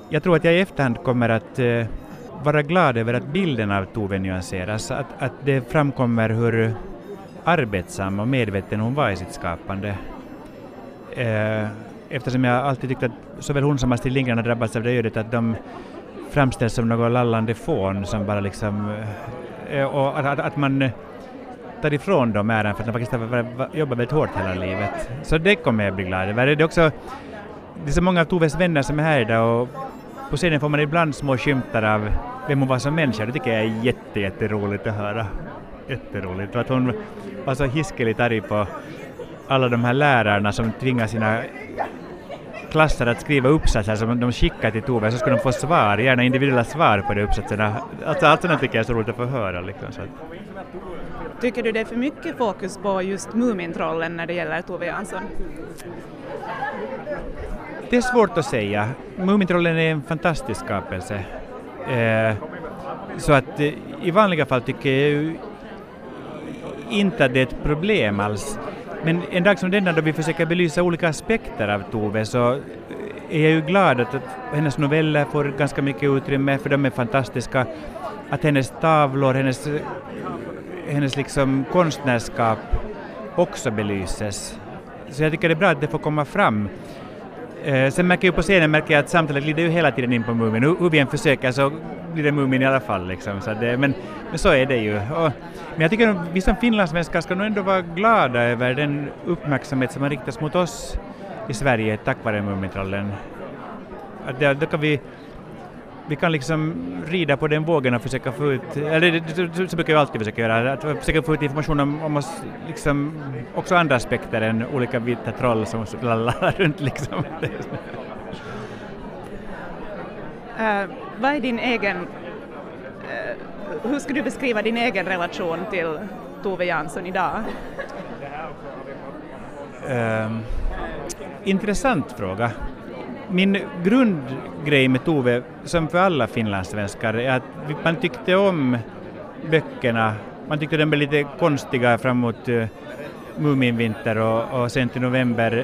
Jag tror att jag i efterhand kommer att vara glad över att bilden av Tove nyanseras. Att det framkommer hur arbetsam och medveten hon var i sitt skapande. Eftersom jag alltid tyckt att såväl hon som Astrid Lindgren har drabbats av det ödet att de framställs som något lallande fån som bara liksom... och att man tar ifrån dem äran för att de faktiskt har jobbat väldigt hårt hela livet. Så det kommer jag bli glad över. Det är så många av Toves vänner som är här idag och på scenen får man ibland små skymtar av vem hon var som människa. Det tycker jag är jätteroligt att höra. Jätteroligt. För att hon var så hiskeligt arg på alla de här lärarna som tvingar sina klasser att skriva uppsatser som de skickar till Tove, så ska de få svar, gärna individuella svar på de uppsatserna. Allt sådant tycker jag är så roligt att få höra. Liksom, så att. Tycker du det är för mycket fokus på just Mumintrollen när det gäller Tove Jansson? Det är svårt att säga. Mumintrollen är en fantastisk skapelse. Så att i vanliga fall tycker jag ju inte att det är ett problem alls. Men en dag som denna då vi försöker belysa olika aspekter av Tove så är jag ju glad att hennes noveller får ganska mycket utrymme, för de är fantastiska. Att hennes tavlor, hennes liksom konstnärskap också belyses. Så jag tycker det är bra att det får komma fram. Sen märker jag på scenen att samtalet glider ju hela tiden in på Mumin. Hur vi än försöker så blir det Mumin i alla fall. Liksom. Så men så är det ju. Men jag tycker att vi som finlandssvenskar ska nog ändå vara glada över den uppmärksamhet som har riktats mot oss i Sverige tack vare Mumintrollen. Då kan vi kan liksom rida på den vågen och försöka få ut, eller så brukar jag alltid försöka göra, att försöka få ut information om oss, liksom, också andra aspekter än olika vita troll som lallar runt liksom. Vad är din egen, hur skulle du beskriva din egen relation till Tove Jansson idag? Intressant fråga. Min grundgrej med Tove, som för alla finlandssvenskar, är att man tyckte om böckerna. Man tyckte de blev lite konstiga framåt Muminvinter och sen till november.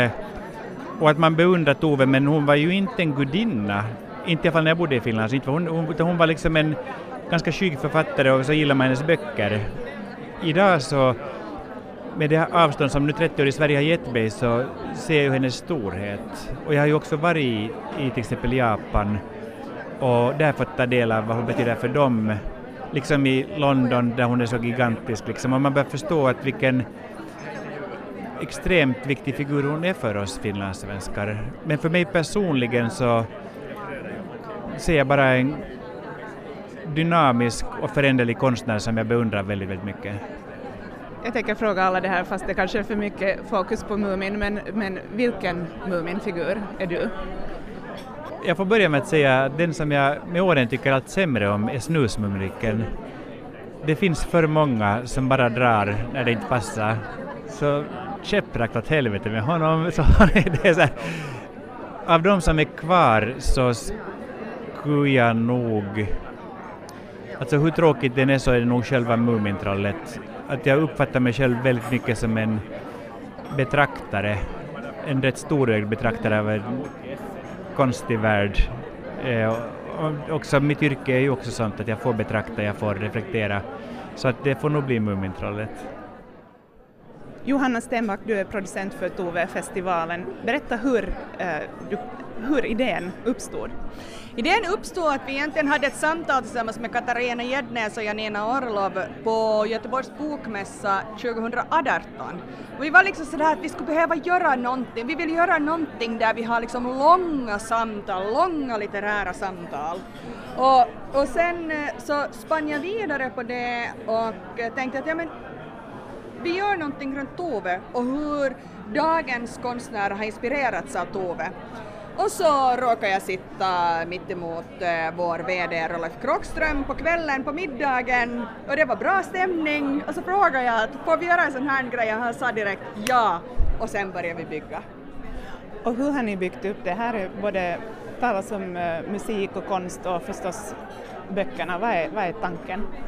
Och att man beundrar Tove, men hon var ju inte en gudinna. Inte i alla fall när jag bodde i Finland. Hon var liksom en ganska skygg författare och så gillar man hennes böcker. Idag så, med det avstånd som nu 30 år i Sverige har gett mig, så ser jag ju hennes storhet. Och jag har ju också varit i till exempel Japan och där fått ta del av vad hon betyder för dem. Liksom i London där hon är så gigantisk. Liksom. Och man börjar förstå att vilken extremt viktig figur hon är för oss finlandssvenskar. Men för mig personligen så ser jag bara en dynamisk och föränderlig konstnär som jag beundrar väldigt, väldigt mycket. Jag tänker fråga alla det här fast det kanske är för mycket fokus på Mumin, men vilken Mumin-figur är du? Jag får börja med att säga att den som jag med åren tycker allt sämre om är snusmumriken. Det finns för många som bara drar när det inte passar. Så käpprakt åt helvete med honom. Så det är så här, av de som är kvar så skulle jag nog... Alltså hur tråkigt den är så är det nog själva Mumintrollet. Att jag uppfattar mig själv väldigt mycket som en betraktare. En rätt storögd betraktare av en konstig värld. Och också mitt yrke är ju också sånt att jag får betrakta, jag får reflektera. Så att det får nog bli Mumintrollet. Johanna Stenback, du är producent för Tove-festivalen. Berätta hur idén uppstod. Idén uppstod att vi egentligen hade ett samtal tillsammans med Katarina Gäddnäs och Janina Orlov på Göteborgs bokmässa 2018. Och vi var liksom sådär att vi skulle behöva göra någonting. Vi vill göra någonting där vi har liksom långa samtal, långa litterära samtal. Och sen så spann jag vidare på det och tänkte att vi gör någonting runt Tove och hur dagens konstnärer har inspirerats av Tove. Och så råkade jag sitta mitt emot vår VD Rolf Krokström på kvällen på middagen och det var bra stämning och så frågade jag att får vi göra en sån här grej och han sa direkt ja och sen började vi bygga. Och hur har ni byggt upp det? Här är både talas om musik och konst och förstås böckerna. Vad är tanken?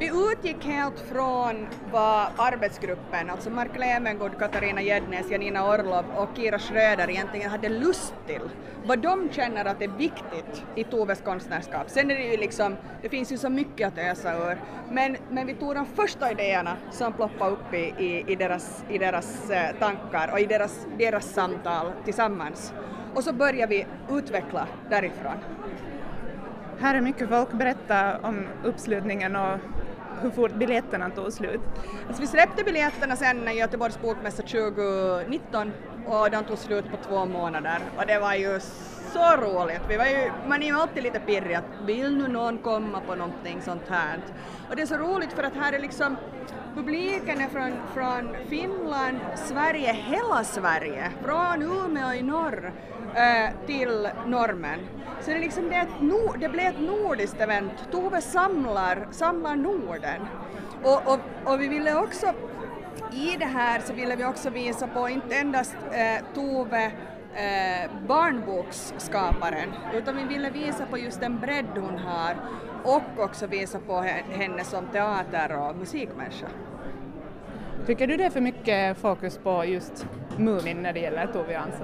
Vi utgick helt från vad arbetsgruppen, alltså Mark Levengood, Katarina Gäddnäs, Janina Orlov och Kira Schröder egentligen hade lust till. Vad de känner att är viktigt i Toves konstnärskap. Sen är det ju liksom, det finns ju så mycket att ösa ur. Men vi tog de första idéerna som ploppade upp i deras tankar och i deras samtal tillsammans. Och så börjar vi utveckla därifrån. Här är mycket folk. Berätta om uppslutningen och hur fort biljetterna tog slut. Alltså vi släppte biljetterna sen i Göteborgs bokmässa 2019 och de tog slut på 2 månader. Och det var ju så roligt. Man är ju alltid lite pirrig att vill nu någon komma på någonting sånt här. Och det är så roligt för att här är liksom publiken är från Finland, Sverige, hela Sverige. Från Umeå i norr till normen. Så det är liksom det blev ett nordiskt event. Tove samlar Norden. Och vi ville också, i det här så ville vi också visa på inte endast Tove barnboksskaparen, utan vi ville visa på just den bredd hon har och också visa på henne som teater- och musikmänniska. Tycker du det är för mycket fokus på just Mumin när det gäller Tove Jansson?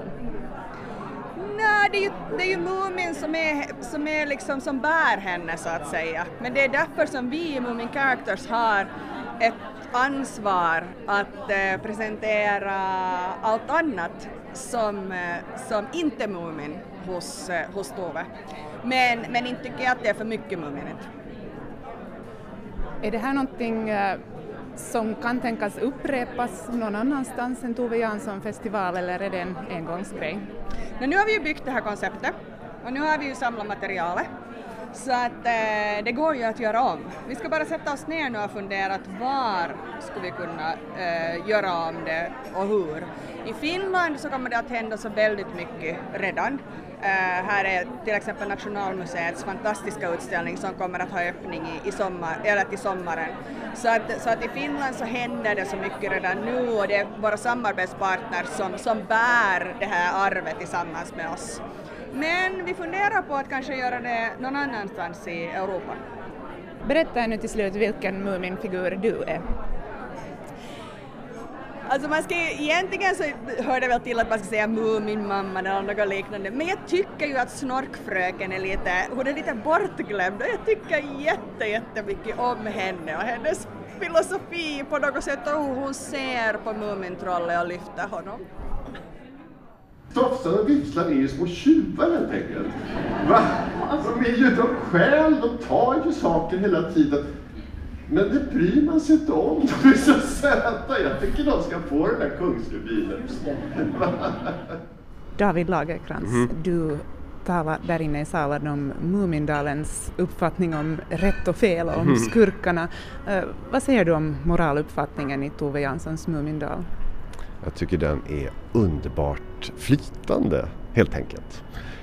Nej, det är ju Mumin som är liksom som bär henne så att säga. Men det är därför som vi i Mumin Characters har ett ansvar att presentera allt annat som inte Mumin hos Tove. Men inte tycker jag att det är för mycket Mumin. Är det här någonting som kan tänkas upprepas någon annanstans än Tove Jansson festival, eller är det en engångsgrej? Men nu har vi ju byggt det här konceptet och nu har vi ju samlat materialet så att det går ju att göra om. Vi ska bara sätta oss ner nu och fundera att var skulle vi kunna göra om det och hur. I Finland så kommer det att hända så väldigt mycket redan. Här är till exempel Nationalmuseets fantastiska utställning som kommer att ha öppning till sommaren. Så att i Finland så händer det så mycket redan nu och det är våra samarbetspartners som bär det här arvet tillsammans med oss. Men vi funderar på att kanske göra det någon annanstans i Europa. Berätta nu till slut vilken Mumin-figur du är. Alltså egentligen så hör det väl till att man ska säga Mumin-mamman eller något liknande. Men jag tycker ju att Snorkfröken är lite bortglömd och jag tycker jättemycket om henne och hennes filosofi på något sätt och hur hon ser på Mumintrollet och lyfter honom. Tofsarna och visslar är ju små tjuvar helt enkelt. Va? De är ju de själv, de tar ju saker hela tiden. Men det bryr man sig inte om, de är så söta. Jag tycker de ska få den där kungsrubinen. David Lagerkrans, du talar där inne i salen om Mumindalens uppfattning om rätt och fel och om skurkarna. Vad säger du om moraluppfattningen i Tove Janssons Mumindal? Jag tycker den är underbart flytande, helt enkelt.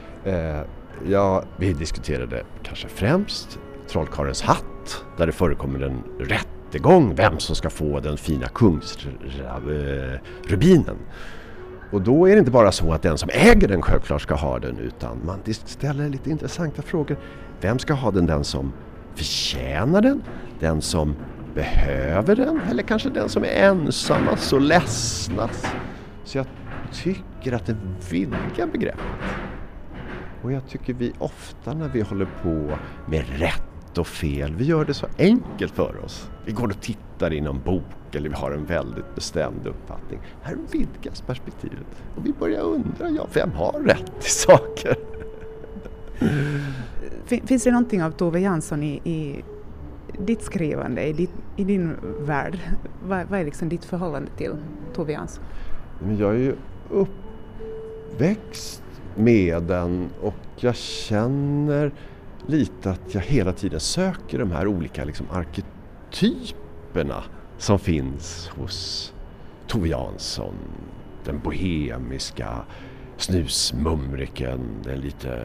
Vi diskuterade kanske främst Trollkarlens hatt, där det förekommer en rättegång, vem som ska få den fina kungsrubinen. Och då är det inte bara så att den som äger den självklart ska ha den, utan man ställer lite intressanta frågor. Vem ska ha den som förtjänar den som behöver den, eller kanske den som är ensammast och ledsnast. Så jag tycker att det vidgar begreppet. Och jag tycker vi ofta när vi håller på med rätt och fel, vi gör det så enkelt för oss. Vi går och tittar i någon bok eller vi har en väldigt bestämd uppfattning. Här vidgas perspektivet och vi börjar undra, vem har rätt i saker? Finns det någonting av Tove Jansson i ditt skrivande, i din värld? Vad är liksom ditt förhållande till Tove Jansson? Men jag är ju uppväxt med den och jag känner lite att jag hela tiden söker de här olika liksom arketyperna som finns hos Tove Jansson. Den bohemiska snusmumriken, den lite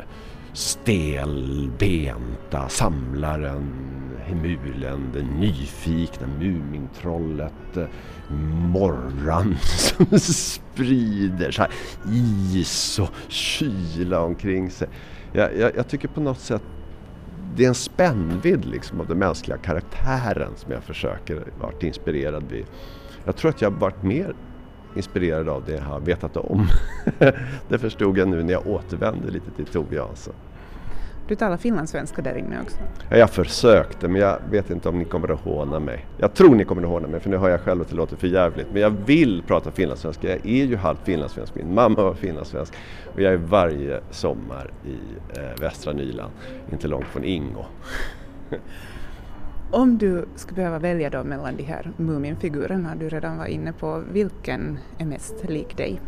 stelbenta samlaren, Hemulen, den nyfikna Mumintrollet, morran som sprider så här is och kyla omkring sig. Jag tycker på något sätt det är en spännvidd liksom av den mänskliga karaktären som jag försöker vara inspirerad vid. Jag tror att jag har varit mer inspirerad av det jag har vetat om. Det förstod jag nu när jag återvände lite till Tove Jansson. Du talar finlandssvenska där inne också. Ja, jag försökte, men jag vet inte om ni kommer att håna mig. Jag tror ni kommer att håna mig, för nu har jag själv att det låter för jävligt. Men jag vill prata finlandssvenska. Jag är ju halvt finlandssvensk. Min mamma var finlandssvensk. Och jag är varje sommar i västra Nyland, inte långt från Ingo. Om du skulle behöva välja då mellan de här Muminfigurerna du redan var inne på, vilken är mest lik dig?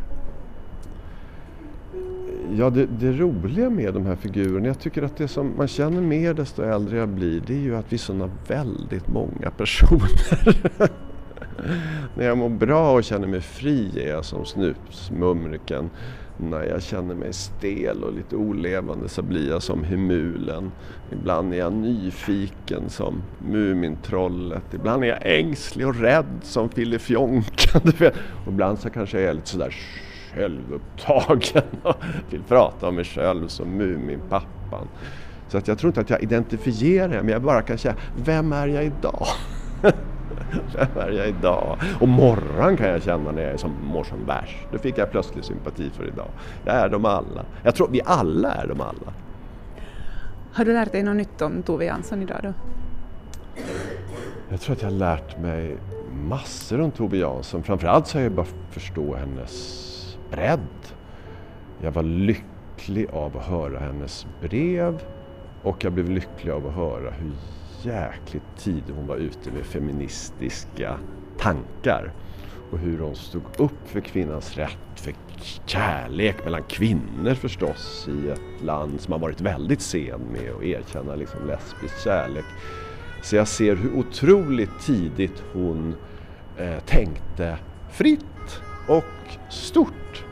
Ja, det roliga med de här figurerna, jag tycker att det som man känner mer desto äldre jag blir, det är ju att vi är sådana väldigt många personer. När jag mår bra och känner mig fri är jag som Snusmumriken. När jag känner mig stel och lite olevande så blir jag som Hemulen. Ibland är jag nyfiken som Mumintrollet. Ibland är jag ängslig och rädd som Filifjonkan. Och ibland så kanske jag är lite sådär självupptagen och vill prata om mig själv som Muminpappan. Så att jag tror inte att jag identifierar mig, men jag bara kan säga, vem är jag idag? Vem är jag idag? Och morgon kan jag känna när jag är mår som värst. Då fick jag plötsligt sympati för idag. Jag är dem alla. Jag tror vi alla är dem alla. Har du lärt dig något nytt om Tove Jansson idag då? Jag tror att jag har lärt mig massor om Tove Jansson. Framförallt så har jag bara förstå hennes bredd. Jag var lycklig av att höra hennes brev. Och jag blev lycklig av att höra hur jäkligt tidigt hon var ute med feministiska tankar. Och hur hon stod upp för kvinnans rätt, för kärlek mellan kvinnor förstås, i ett land som har varit väldigt sen med att erkänna liksom lesbisk kärlek. Så jag ser hur otroligt tidigt hon tänkte fritt och stort.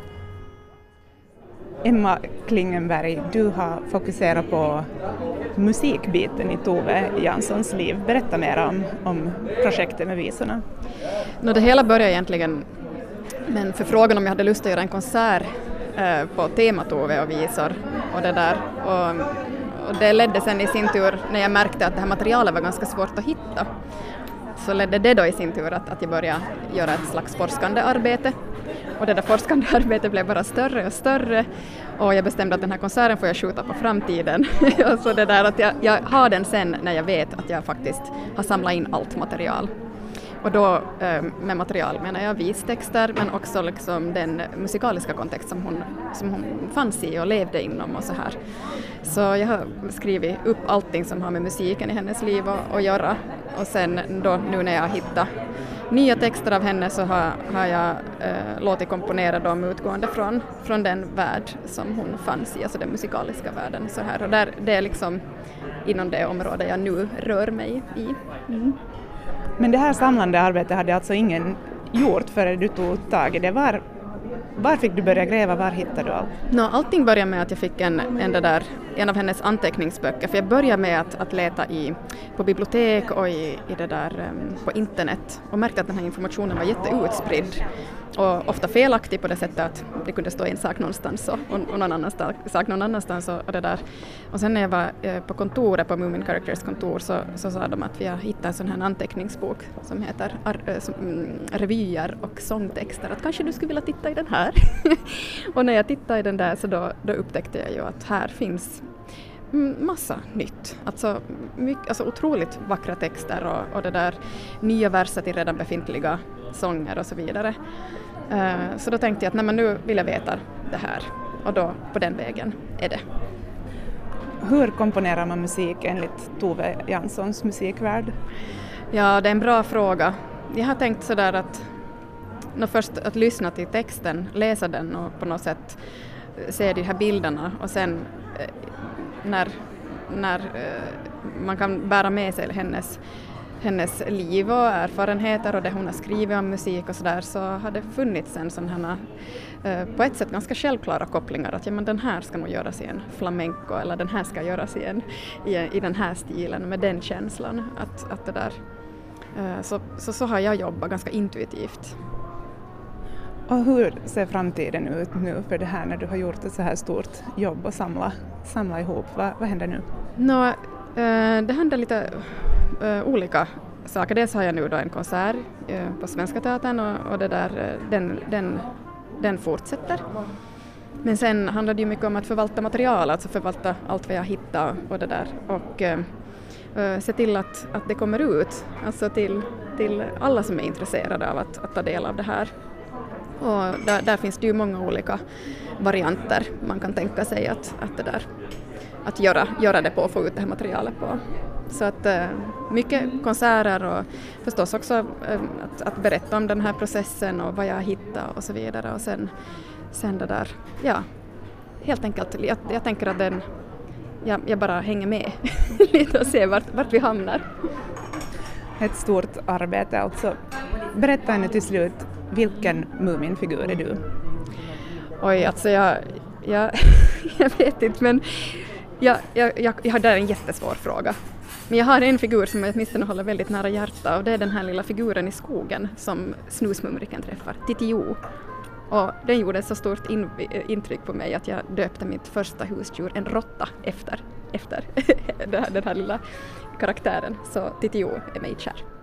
Emma Klingenberg, du har fokuserat på musikbiten i Tove Janssons liv. Berätta mer om projektet med visorna. Det hela började egentligen med en förfrågan om jag hade lust att göra en konsert på tema Tove och visor och det där. Och det ledde sen i sin tur, när jag märkte att det här materialet var ganska svårt att hitta, så ledde det då i sin tur att jag började göra ett slags forskande arbete. Och det där forskande arbetet blev bara större och större, och jag bestämde att den här konserten får jag skjuta på framtiden. Så det där att jag har den sen när jag vet att jag faktiskt har samlat in allt material. Och då med material menar jag vistexter, men också liksom den musikaliska kontext som hon fanns i och levde inom och så här. Så jag har skrivit upp allting som har med musiken i hennes liv att göra. Och sen då, nu när jag hittar nya texter av henne, så har jag låtit komponera dem utgående från den värld som hon fanns i, alltså den musikaliska världen. Så här. Och det är liksom inom det område jag nu rör mig i. Mm. Men det här samlande arbetet hade alltså ingen gjort före du tog tag i det. Var fick du börja gräva? Var hittade du allt? Allting började med att jag fick en av hennes anteckningsböcker. För jag började med att leta på bibliotek och på internet. Och märkte att den här informationen var jätteutspridd. Och ofta felaktig på det sättet att det kunde stå en sak någonstans och någon annan sak någon annanstans och det där. Och sen när jag var på kontoret, på Moomin Characters kontor, så sa de att vi har hittat en sån här anteckningsbok som heter revyer och sångtexter. Att kanske du skulle vilja titta i den här. Och när jag tittade i den där, så då upptäckte jag ju att här finns massa nytt. Alltså otroligt vackra texter och det där nya verser till redan befintliga sånger och så vidare. Så då tänkte jag att nu vill jag veta det här, och då på den vägen är det. Hur komponerar man musik enligt Tove Janssons musikvärld? Ja, det är en bra fråga. Jag har tänkt sådär att först att lyssna till texten, läsa den och på något sätt se de här bilderna, och sen när man kan bära med sig hennes liv och erfarenheter och det hon har skrivit om musik och sådär, så har det funnits en sån här på ett sätt ganska självklara kopplingar, att men den här ska nog göras i en flamenco, eller den här ska göras i den här stilen med den känslan, att det där så har jag jobbat ganska intuitivt. Och hur ser framtiden ut nu för det här, när du har gjort ett så här stort jobb och samla ihop? Vad händer nu? Det händer lite olika saker. Dels har jag nu då en konsert på Svenska Teatern och det där, den fortsätter. Men sen handlar det ju mycket om att förvalta material, alltså förvalta allt vad jag hittar och det där. Och se till att det kommer ut, alltså till alla som är intresserade av att ta del av det här. Och där finns det ju många olika varianter man kan tänka sig att göra det på och få ut det här materialet på. Så att mycket konserter och förstås också att berätta om den här processen och vad jag hittar och så vidare. Och sen det där, ja, helt enkelt, jag tänker att jag bara hänger med lite och ser vart vi hamnar. Ett stort arbete alltså. Berätta nu till slut, vilken Muminfigur är du? Oj, alltså jag vet inte, men jag har där en jättesvår fråga. Men jag har en figur som jag åtminstone håller väldigt nära hjärta, och det är den här lilla figuren i skogen som Snusmumriken träffar, Titio. Och den gjorde så stort intryck på mig att jag döpte mitt första husdjur, en råtta, efter den här lilla karaktären. Så Titio är mig kär.